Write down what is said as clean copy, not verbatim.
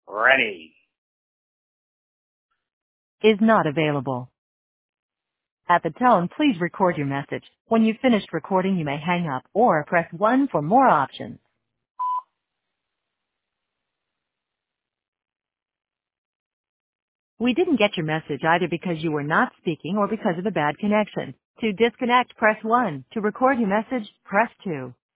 Ready. Is not available. At the tone, please record your message. When you've finished recording, you may hang up or press 1 for more options. We didn't get your message either because you were not speaking or because of a bad connection. To disconnect, press 1. To record your message, press 2.